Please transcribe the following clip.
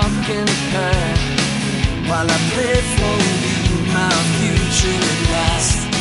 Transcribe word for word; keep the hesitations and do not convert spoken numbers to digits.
walk in the path while I pray for you, my future at last.